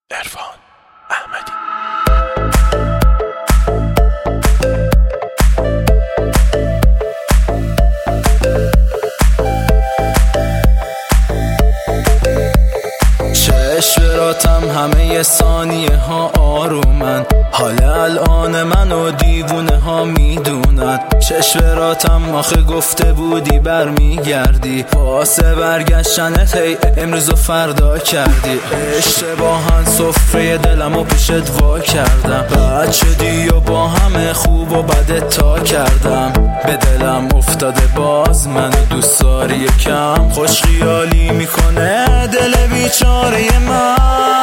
عرفان احمدی. چشماتم همه ثانیه ها آرومن، حال الان منو دیوونه ها میدونن. چشماتم آخه گفته بودی برمیگردی، واسه برگشتنت هی امروز و فردا کردی. اشتباهن سفره دلمو پیشت وا کردم، بد شدی و با همه خوب و بد تا کردم. به دلم افتاده باز منو دوست داری، یکم خوش خیالی میکنه دل بیچاره من.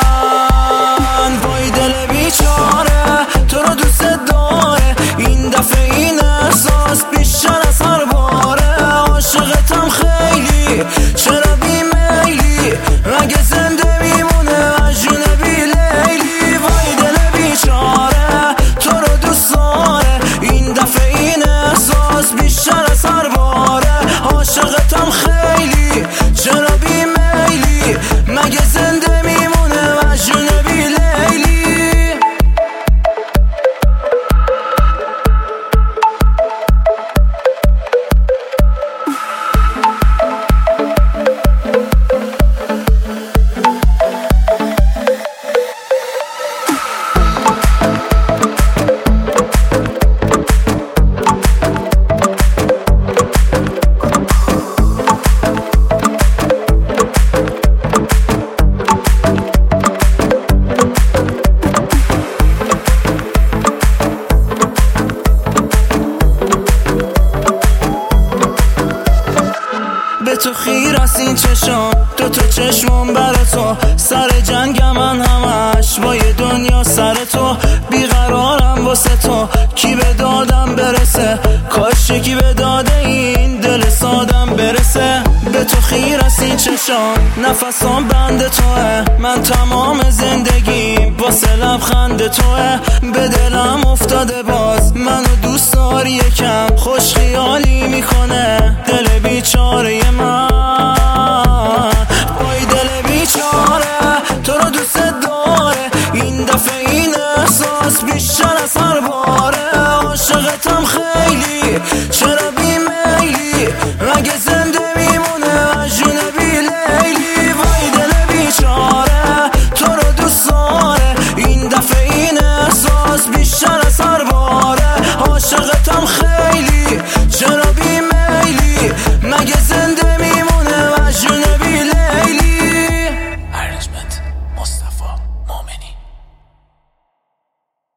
وای دل بیچاره تو رو دوست داره، این دفعه این احساس بیشتر از هر باره. عاشقتم خیلی چرا بیمیلی، مگه زنده میمونه اجنبی لیلی. وای دل بیچاره تو رو دوست داره، این دفعه این احساس بیشتر از هر باره. عاشقتم خیلی چرا بیمیلی، مگه زنده میمونه اجنبی لیلی. به تو خیر است این چشم، تو چشمم بر تو، سر جنگ من همش با یه دنیا سر تو. بیقرارم واسه تو، کی به دادم برسه، کاش کی به داده این دل سادم برسه. به تو خیر است این چشم، نفسام بند توه، من تمام زندگیم واسه لبخند توه. به دلم افتاده باز منو دوست داری، یکم خوش خیالی میکنه دل بیچاره من.